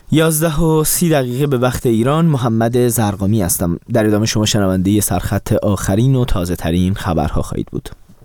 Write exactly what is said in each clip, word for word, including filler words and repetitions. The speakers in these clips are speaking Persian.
یازده و سی دقیقه به وقت ایران. محمد زرقامی هستم. در ادامه شما شنونده سرخط آخرین و تازه ترین خبرها خواهید بود.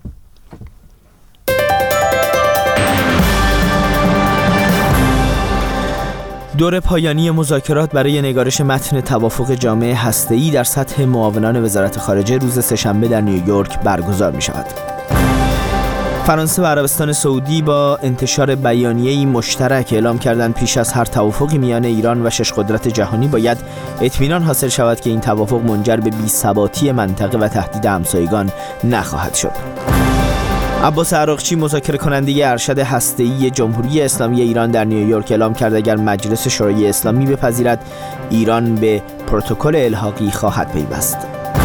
دور پایانی مذاکرات برای نگارش متن توافق جامع هسته‌ای در سطح معاونان وزارت خارجه روز سه‌شنبه در نیویورک برگزار می شود. فرانسه و عربستان سعودی با انتشار بیانیه‌ای مشترک اعلام کردند پیش از هر توافقی میان ایران و شش قدرت جهانی باید اطمینان حاصل شود که این توافق منجر به بی‌ثباتی منطقه و تهدید همسایگان نخواهد شد. عباس عراقچی مذاکره کننده ارشد هسته‌ای جمهوری اسلامی ایران در نیویورک اعلام کرد اگر مجلس شورای اسلامی بپذیرد ایران به پروتکل الحاقی خواهد پیوست.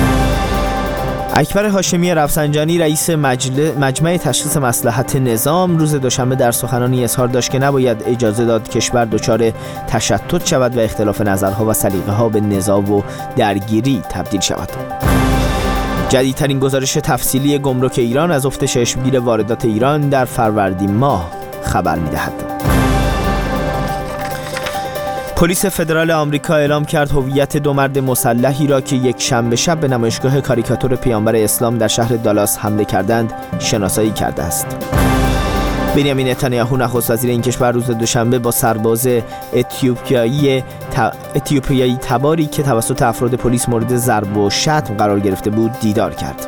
اکبر هاشمی رفسنجانی رئیس مجمع تشخیص مصلحت نظام روز دوشنبه در سخنانی اظهار داشت که نباید اجازه داد کشور دچار تشتت شود و اختلاف نظرها و سلیقه‌ها به نزاع و درگیری تبدیل شود. جدیدترین گزارش تفصیلی گمرک ایران از افت چشمگیر واردات ایران در فروردین ماه خبر می‌دهد. پلیس فدرال آمریکا اعلام کرد هویت دو مرد مسلحی را که یک شنبه شب به نمایشگاه کاریکاتور پیامبر اسلام در شهر دالاس حمله کردند شناسایی کرده است. بنیامین نتانیاهو نخست وزیر این کشور روز دوشنبه با سرباز اتیوپیایی اتیوپیایی تباری که توسط افراد پلیس مورد ضرب و شتم قرار گرفته بود دیدار کرد.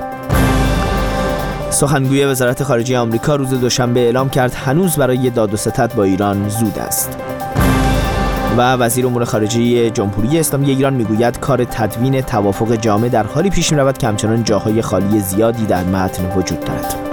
سخنگوی وزارت خارجه آمریکا روز دوشنبه اعلام کرد هنوز برای داد و ستد با ایران زود است. و وزیر امور خارجه جمهوری اسلامی ایران میگوید کار تدوین توافق جامع در حالی پیش می‌رود که همچنان جاهای خالی زیادی در متن وجود دارد.